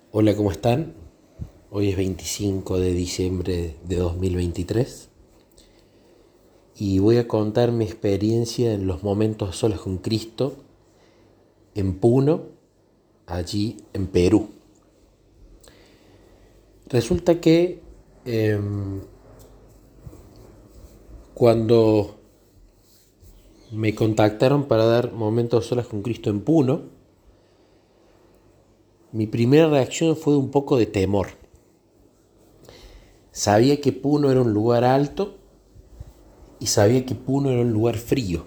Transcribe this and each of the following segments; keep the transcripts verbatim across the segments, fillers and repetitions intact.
Hola, ¿cómo están? Hoy es veinticinco de diciembre de dos mil veintitrés y voy a contar mi experiencia en los momentos solos con Cristo en Puno, allí en Perú. Resulta que eh, cuando me contactaron para dar momentos solos con Cristo en Puno, mi primera reacción fue un poco de temor. Sabía que Puno era un lugar alto y sabía que Puno era un lugar frío.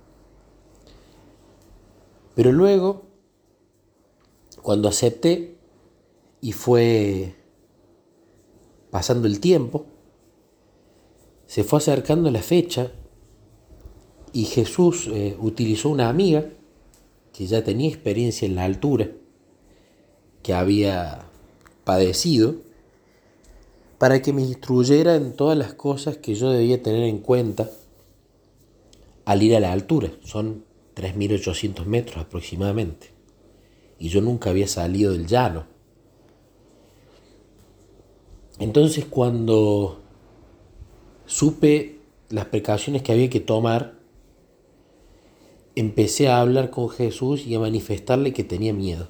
Pero luego, cuando acepté y fue pasando el tiempo, se fue acercando la fecha y Jesús eh, utilizó una amiga que ya tenía experiencia en la altura, que había padecido, para que me instruyera en todas las cosas que yo debía tener en cuenta al ir a la altura. Son tres mil ochocientos metros aproximadamente. Y yo nunca había salido del llano. Entonces, cuando supe las precauciones que había que tomar, empecé a hablar con Jesús y a manifestarle que tenía miedo.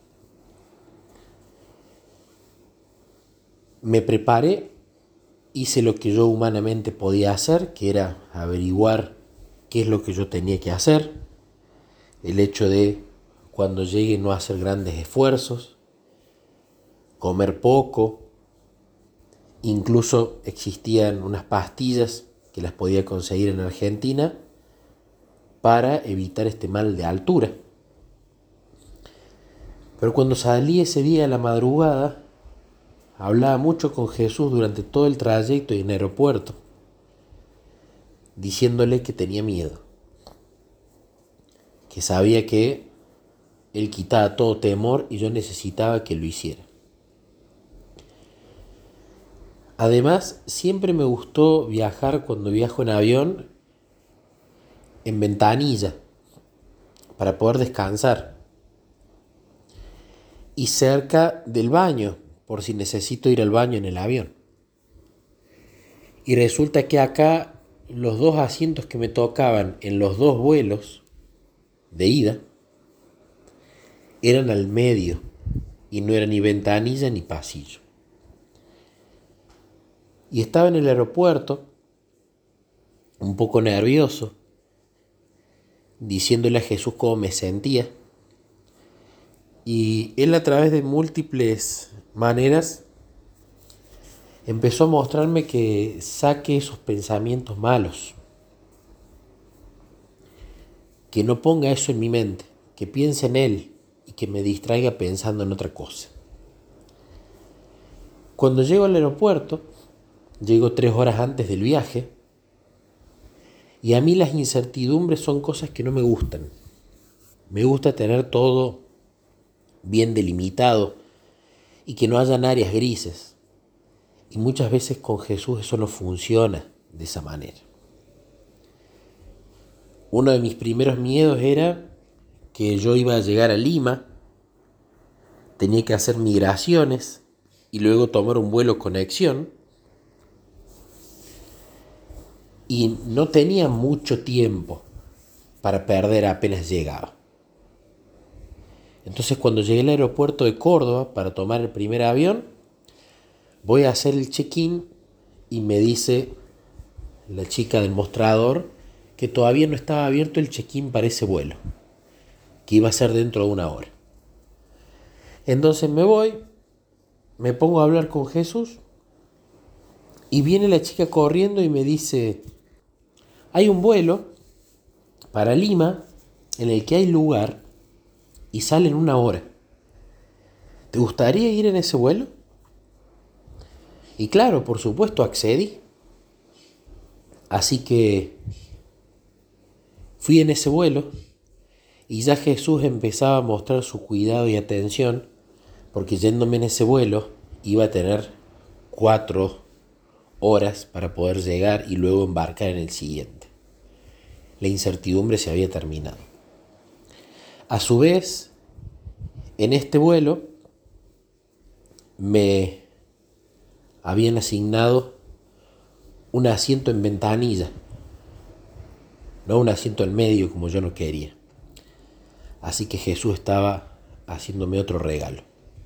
Me preparé, hice lo que yo humanamente podía hacer, que era averiguar qué es lo que yo tenía que hacer, el hecho de cuando llegue no hacer grandes esfuerzos, comer poco, incluso existían unas pastillas que las podía conseguir en Argentina para evitar este mal de altura. Pero cuando salí ese día a la madrugada, hablaba mucho con Jesús durante todo el trayecto y en el aeropuerto, diciéndole que tenía miedo, que sabía que Él quitaba todo temor y yo necesitaba que lo hiciera. Además, siempre me gustó viajar cuando viajo en avión en ventanilla para poder descansar y cerca del baño por si necesito ir al baño en el avión. Y resulta que acá los dos asientos que me tocaban en los dos vuelos de ida eran al medio y no era ni ventanilla ni pasillo. Y estaba en el aeropuerto, un poco nervioso, diciéndole a Jesús cómo me sentía. Y Él, a través de múltiples maneras, empezó a mostrarme que saque esos pensamientos malos, que no ponga eso en mi mente, que piense en Él y que me distraiga pensando en otra cosa. Cuando llego al aeropuerto, llego tres horas antes del viaje, y a mí las incertidumbres son cosas que no me gustan. Me gusta tener todo bien delimitado y que no hayan áreas grises. Y muchas veces con Jesús eso no funciona de esa manera. Uno de mis primeros miedos era que yo iba a llegar a Lima, tenía que hacer migraciones y luego tomar un vuelo conexión, y no tenía mucho tiempo para perder apenas llegaba. Entonces, cuando llegué al aeropuerto de Córdoba para tomar el primer avión, voy a hacer el check-in y me dice la chica del mostrador que todavía no estaba abierto el check-in para ese vuelo, que iba a ser dentro de una hora. Entonces me voy, me pongo a hablar con Jesús y viene la chica corriendo y me dice: hay un vuelo para Lima en el que hay lugar y sale en una hora. ¿Te gustaría ir en ese vuelo? Y claro, por supuesto, accedí. Así que fui en ese vuelo y ya Jesús empezaba a mostrar su cuidado y atención, porque yéndome en ese vuelo iba a tener cuatro horas para poder llegar y luego embarcar en el siguiente. La incertidumbre se había terminado. A su vez, en este vuelo me habían asignado un asiento en ventanilla, no un asiento en medio como yo no quería. Así que Jesús estaba haciéndome otro regalo.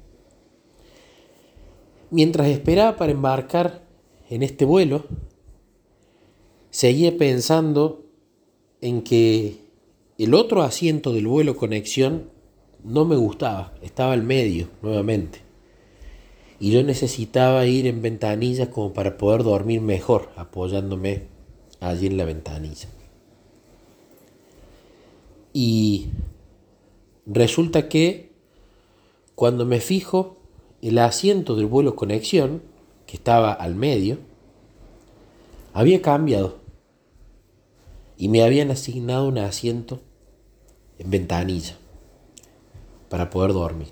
Mientras esperaba para embarcar en este vuelo, seguía pensando en que el otro asiento del vuelo conexión no me gustaba, estaba al medio nuevamente. Y yo necesitaba ir en ventanilla como para poder dormir mejor, apoyándome allí en la ventanilla. Y resulta que cuando me fijo, el asiento del vuelo conexión, que estaba al medio, había cambiado y me habían asignado un asiento en ventanilla para poder dormir.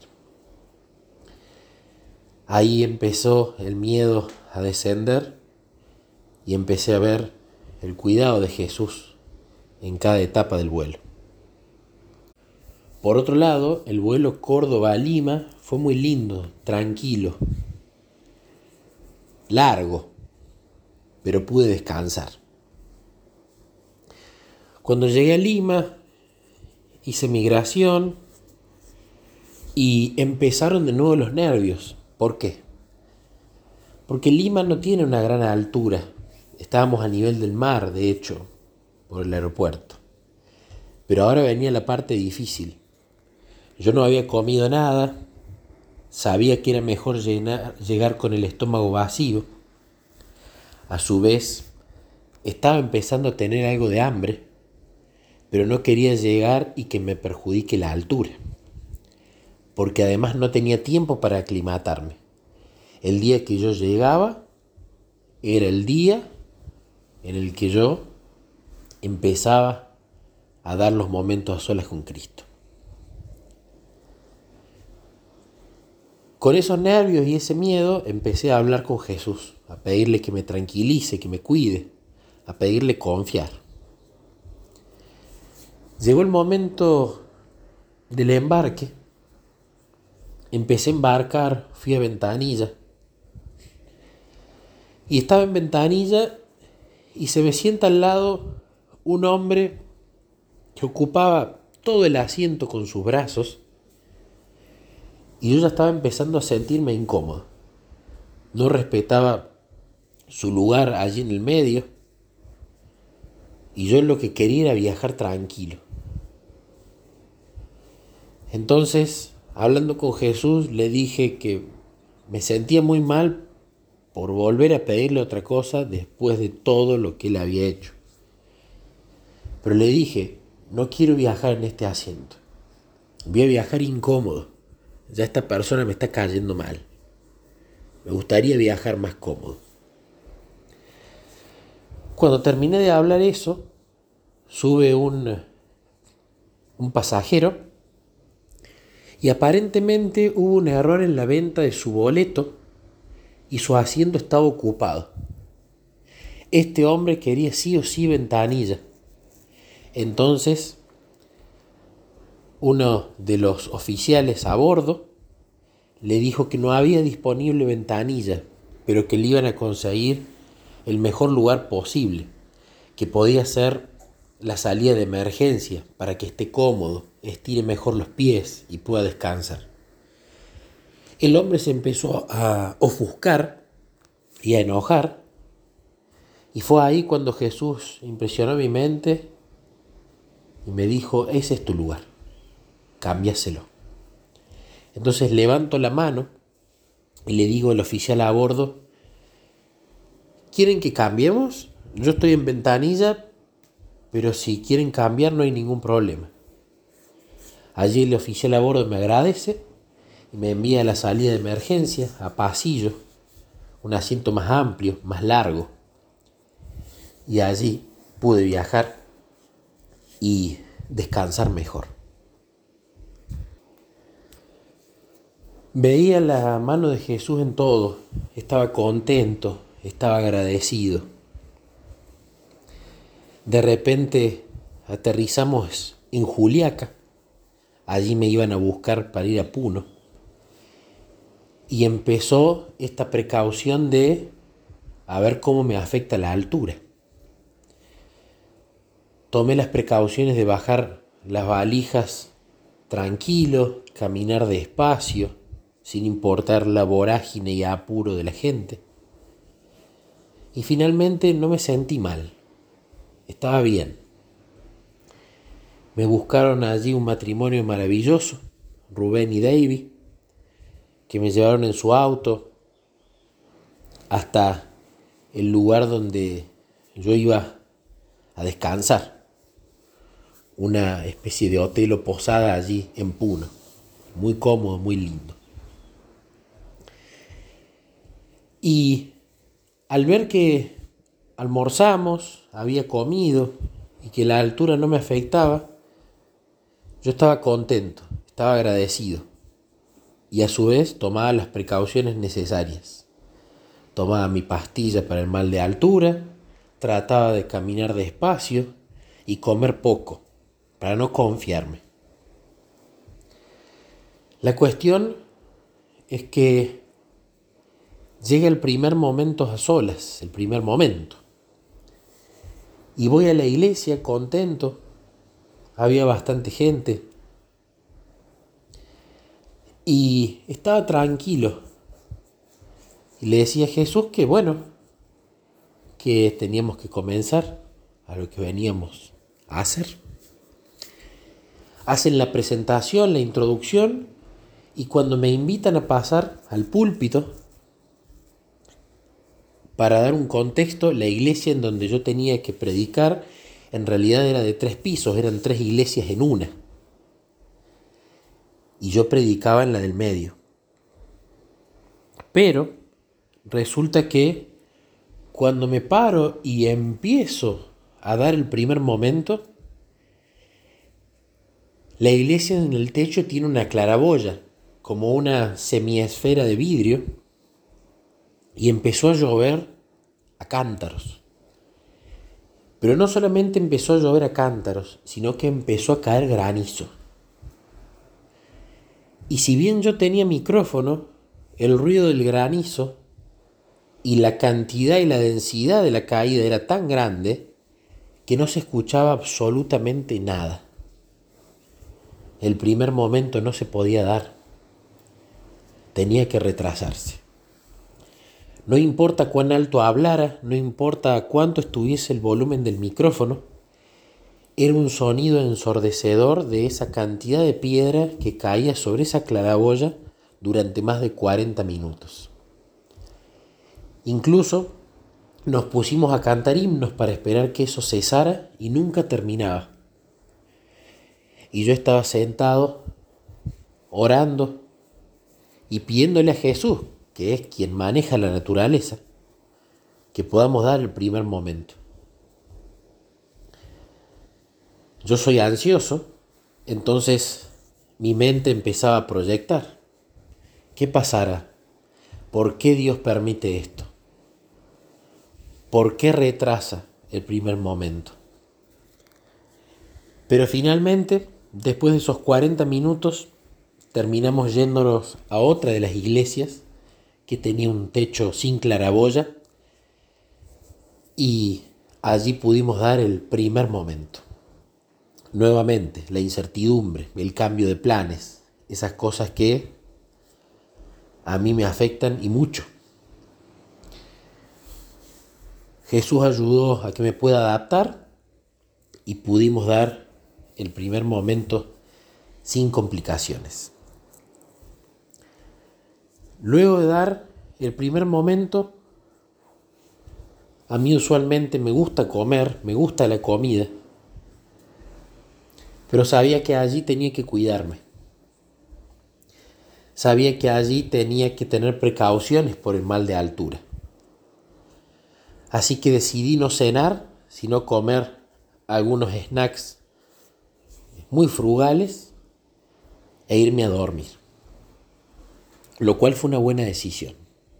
Ahí empezó el miedo a descender y empecé a ver el cuidado de Jesús en cada etapa del vuelo. Por otro lado, el vuelo Córdoba a Lima fue muy lindo, tranquilo, largo, pero pude descansar. Cuando llegué a Lima, hice migración y empezaron de nuevo los nervios. ¿Por qué? Porque Lima no tiene una gran altura. Estábamos a nivel del mar, de hecho, por el aeropuerto. Pero ahora venía la parte difícil. Yo no había comido nada, sabía que era mejor llenar, llegar con el estómago vacío. A su vez, estaba empezando a tener algo de hambre, pero no quería llegar y que me perjudique la altura, porque además no tenía tiempo para aclimatarme. El día que yo llegaba era el día en el que yo empezaba a dar los momentos a solas con Cristo. Con esos nervios y ese miedo empecé a hablar con Jesús, a pedirle que me tranquilice, que me cuide, a pedirle confiar. Llegó el momento del embarque. Empecé a embarcar, fui a Ventanilla. Y estaba en Ventanilla y se me sienta al lado un hombre que ocupaba todo el asiento con sus brazos. Y yo ya estaba empezando a sentirme incómodo. No respetaba su lugar allí en el medio. Y yo lo que quería era viajar tranquilo. Entonces, hablando con Jesús, le dije que me sentía muy mal por volver a pedirle otra cosa después de todo lo que él había hecho. Pero le dije, no quiero viajar en este asiento. Voy a viajar incómodo. Ya esta persona me está cayendo mal. Me gustaría viajar más cómodo. Cuando terminé de hablar eso, sube un, un pasajero y aparentemente hubo un error en la venta de su boleto y su asiento estaba ocupado. Este hombre quería sí o sí ventanilla. Entonces, uno de los oficiales a bordo le dijo que no había disponible ventanilla, pero que le iban a conseguir el mejor lugar posible, que podía ser la salida de emergencia para que esté cómodo, estire mejor los pies y pueda descansar. El hombre se empezó a ofuscar y a enojar, y fue ahí cuando Jesús impresionó mi mente y me dijo, ese es tu lugar, cámbiaselo. Entonces levanto la mano y le digo al oficial a bordo, ¿quieren que cambiemos? Yo estoy en ventanilla, pero si quieren cambiar no hay ningún problema. Allí el oficial a bordo me agradece y me envía a la salida de emergencia, a pasillo, un asiento más amplio, más largo. Y allí pude viajar y descansar mejor. Veía la mano de Jesús en todo, estaba contento, estaba agradecido. De repente aterrizamos en Juliaca, allí me iban a buscar para ir a Puno, Y empezó esta precaución de a ver cómo me afecta la altura. Tomé las precauciones de bajar las valijas tranquilo, caminar despacio, sin importar la vorágine y apuro de la gente. Y finalmente no me sentí mal. Estaba bien. Me buscaron allí un matrimonio maravilloso, Rubén y David, que me llevaron en su auto hasta el lugar donde yo iba a descansar. Una especie de hotel o posada allí en Puno. Muy cómodo, muy lindo. Y al ver que almorzamos, había comido y que la altura no me afectaba, yo estaba contento, estaba agradecido. Y a su vez tomaba las precauciones necesarias. Tomaba mi pastilla para el mal de altura, trataba de caminar despacio y comer poco, para no confiarme. La cuestión es que llega el primer momento a solas, el primer momento. Y voy a la iglesia contento, había bastante gente. Y estaba tranquilo. Y le decía a Jesús que bueno, que teníamos que comenzar a lo que veníamos a hacer. Hacen la presentación, la introducción, y cuando me invitan a pasar al púlpito, para dar un contexto, la iglesia en donde yo tenía que predicar en realidad era de tres pisos, eran tres iglesias en una. Y yo predicaba en la del medio. Pero resulta que cuando me paro y empiezo a dar el primer momento, la iglesia en el techo tiene una claraboya, como una semiesfera de vidrio, y empezó a llover a cántaros. Pero no solamente empezó a llover a cántaros, sino que empezó a caer granizo. Y si bien yo tenía micrófono, el ruido del granizo y la cantidad y la densidad de la caída era tan grande que no se escuchaba absolutamente nada. El primer momento no se podía dar. Tenía que retrasarse. No importa cuán alto hablara, no importa cuánto estuviese el volumen del micrófono, era un sonido ensordecedor de esa cantidad de piedra que caía sobre esa claraboya durante más de cuarenta minutos. Incluso nos pusimos a cantar himnos para esperar que eso cesara y nunca terminaba. Y yo estaba sentado, orando y pidiéndole a Jesús, que es quien maneja la naturaleza, que podamos dar el primer momento. Yo soy ansioso, entonces mi mente empezaba a proyectar. ¿Qué pasará? ¿Por qué Dios permite esto? ¿Por qué retrasa el primer momento? Pero finalmente, después de esos cuarenta minutos, terminamos yéndonos a otra de las iglesias que tenía un techo sin claraboya y allí pudimos dar el primer momento. Nuevamente, la incertidumbre, el cambio de planes, esas cosas que a mí me afectan y mucho. Jesús ayudó a que me pueda adaptar y pudimos dar el primer momento sin complicaciones. Luego de dar el primer momento, a mí usualmente me gusta comer, me gusta la comida, pero sabía que allí tenía que cuidarme. Sabía que allí tenía que tener precauciones por el mal de altura. Así que decidí no cenar, sino comer algunos snacks muy frugales e irme a dormir. Lo cual fue una buena decisión.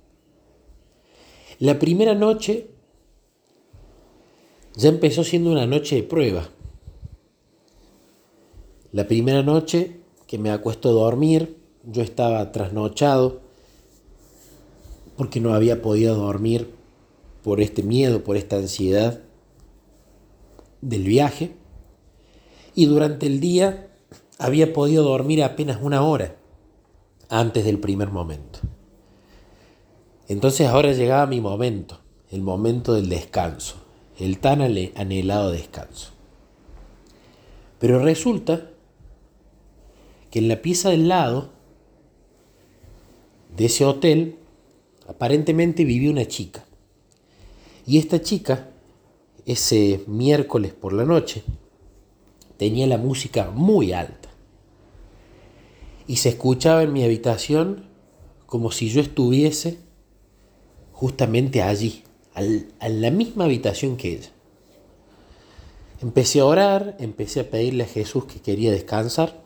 La primera noche ya empezó siendo una noche de prueba. La primera noche que me acuesto a dormir, yo estaba trasnochado, porque no había podido dormir por este miedo, por esta ansiedad del viaje. Y durante el día había podido dormir apenas una hora antes del primer momento. Entonces ahora llegaba mi momento, el momento del descanso, el tan anhelado descanso. Pero resulta que en la pieza del lado de ese hotel aparentemente vivía una chica. Y esta chica, ese miércoles por la noche, tenía la música muy alta. Y se escuchaba en mi habitación como si yo estuviese justamente allí, al, en la misma habitación que ella. Empecé a orar, empecé a pedirle a Jesús que quería descansar.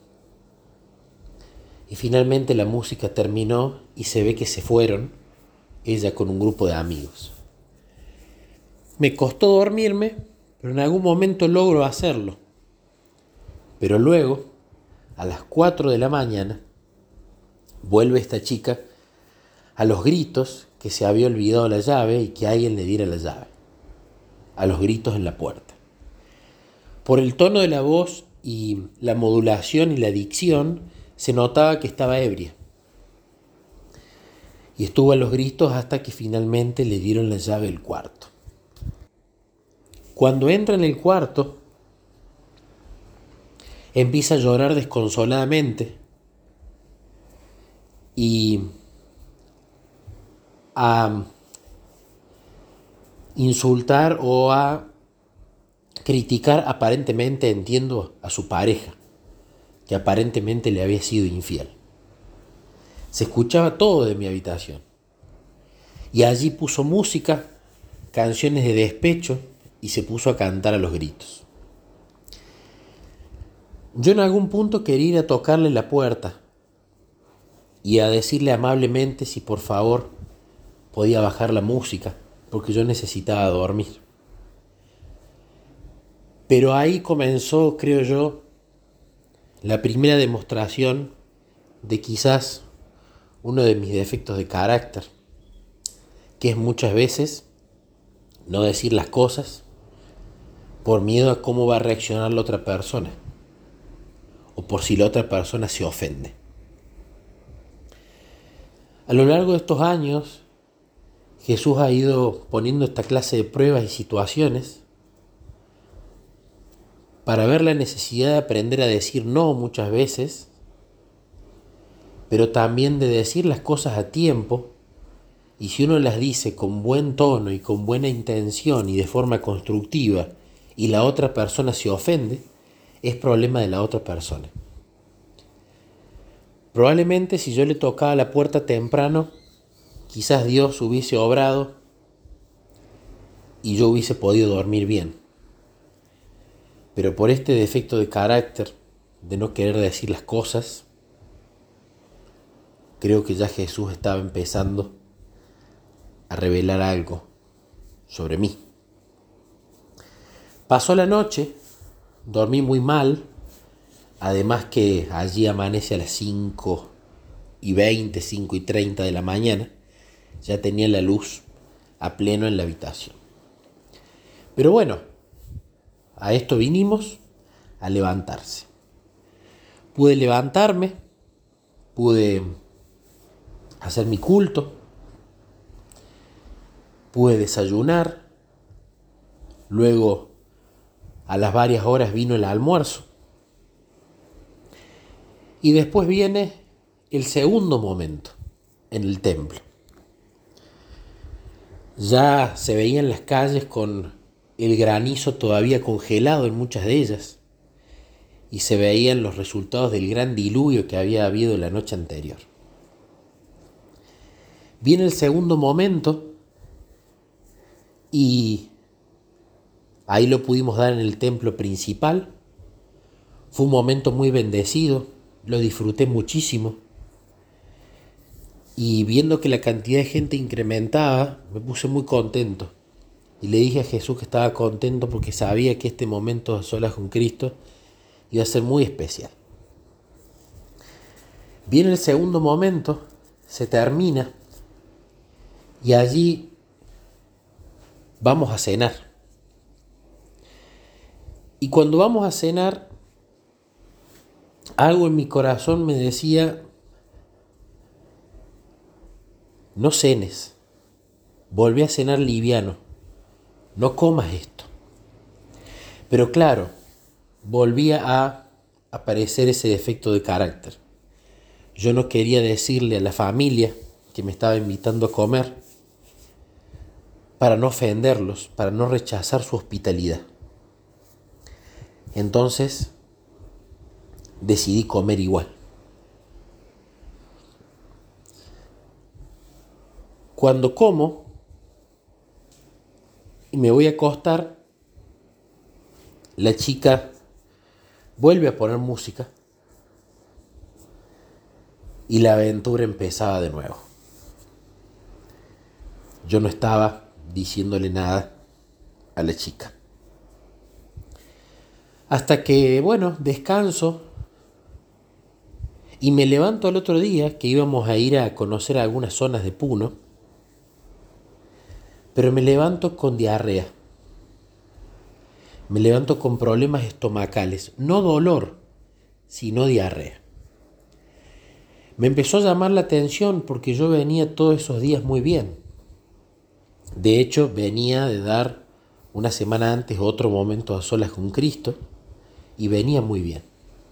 Y finalmente la música terminó y se ve que se fueron, ella con un grupo de amigos. Me costó dormirme, pero en algún momento logro hacerlo. Pero luego, a las cuatro de la mañana, vuelve esta chica a los gritos que se había olvidado la llave y que alguien le diera la llave. A los gritos en la puerta. Por el tono de la voz y la modulación y la dicción, se notaba que estaba ebria. Y estuvo a los gritos hasta que finalmente le dieron la llave del cuarto. Cuando entra en el cuarto, empieza a llorar desconsoladamente y a insultar o a criticar aparentemente, entiendo, a su pareja, que aparentemente le había sido infiel. Se escuchaba todo de mi habitación. Y allí puso música, canciones de despecho, y se puso a cantar a los gritos. Yo en algún punto quería ir a tocarle la puerta y a decirle amablemente si por favor podía bajar la música, porque yo necesitaba dormir. Pero ahí comenzó, creo yo, la primera demostración de quizás uno de mis defectos de carácter, que es muchas veces no decir las cosas por miedo a cómo va a reaccionar la otra persona o por si la otra persona se ofende. A lo largo de estos años, Jesús ha ido poniendo esta clase de pruebas y situaciones para ver la necesidad de aprender a decir no muchas veces, pero también de decir las cosas a tiempo, y si uno las dice con buen tono y con buena intención y de forma constructiva, y la otra persona se ofende, es problema de la otra persona. Probablemente si yo le tocaba la puerta temprano, quizás Dios hubiese obrado y yo hubiese podido dormir bien. Pero por este defecto de carácter, de no querer decir las cosas, creo que ya Jesús estaba empezando a revelar algo sobre mí. Pasó la noche, dormí muy mal, además que allí amanece a las cinco y veinte, cinco y treinta de la mañana, ya tenía la luz a pleno en la habitación. Pero bueno, a esto vinimos, a levantarse. Pude levantarme, pude hacer mi culto, pude desayunar, luego a las varias horas vino el almuerzo y después viene el segundo momento en el templo. Ya se veían las calles con el granizo todavía congelado en muchas de ellas y se veían los resultados del gran diluvio que había habido la noche anterior. Viene el segundo momento y ahí lo pudimos dar en el templo principal. Fue un momento muy bendecido, lo disfruté muchísimo. Y viendo que la cantidad de gente incrementaba, me puse muy contento. Y le dije a Jesús que estaba contento porque sabía que este momento a solas con Cristo iba a ser muy especial. Viene el segundo momento, se termina, Y allí vamos a cenar. Y cuando vamos a cenar, algo en mi corazón me decía, no cenes, volví a cenar liviano, no comas esto. Pero claro, volvía a aparecer ese defecto de carácter. Yo no quería decirle a la familia que me estaba invitando a comer para no ofenderlos, para no rechazar su hospitalidad. Entonces decidí comer igual. Cuando como y me voy a acostar, la chica vuelve a poner música y la aventura empezaba de nuevo. Yo no estaba diciéndole nada a la chica. Hasta que, bueno, descanso y me levanto al otro día, que íbamos a ir a conocer algunas zonas de Puno, pero me levanto con diarrea. Me levanto con problemas estomacales, no dolor, sino diarrea. Me empezó a llamar la atención porque yo venía todos esos días muy bien. De hecho, venía de dar una semana antes otro momento a solas con Cristo y venía muy bien.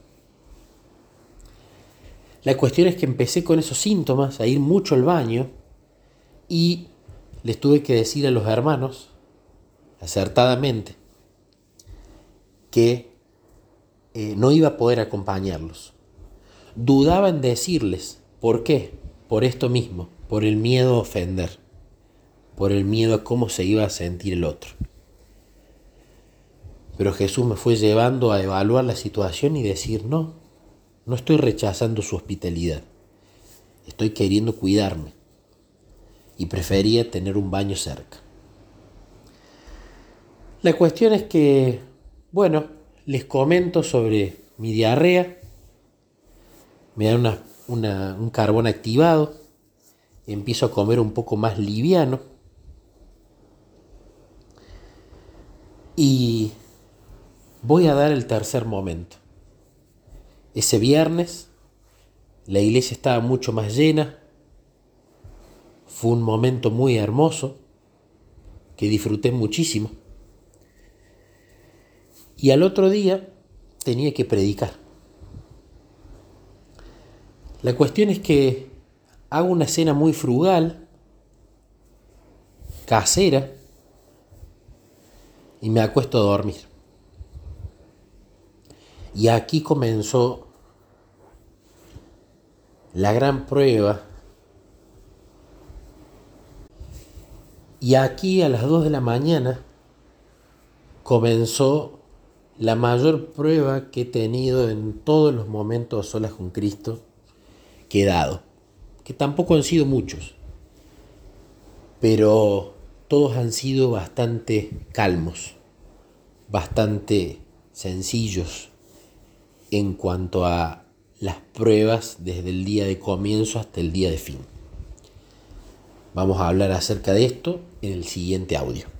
La cuestión es que empecé con esos síntomas, a ir mucho al baño y les tuve que decir a los hermanos, acertadamente, que eh, no iba a poder acompañarlos. Dudaba en decirles. ¿Por qué? Por esto mismo, por el miedo a ofender, por el miedo a cómo se iba a sentir el otro. Pero Jesús me fue llevando a evaluar la situación y decir, no, no estoy rechazando su hospitalidad, estoy queriendo cuidarme y prefería tener un baño cerca. La cuestión es que, bueno, les comento sobre mi diarrea, me dan una, una, un carbón activado, empiezo a comer un poco más liviano y voy a dar el tercer momento. Ese viernes la iglesia estaba mucho más llena, fue un momento muy hermoso que disfruté muchísimo y al otro día tenía que predicar. La cuestión es que hago una cena muy frugal, casera, y me acuesto a dormir. Y aquí comenzó la gran prueba. Y aquí a las dos de la mañana comenzó la mayor prueba que he tenido en todos los momentos a solas con Cristo que he dado, que tampoco han sido muchos, pero todos han sido bastante calmos, bastante sencillos en cuanto a las pruebas desde el día de comienzo hasta el día de fin. Vamos a hablar acerca de esto en el siguiente audio.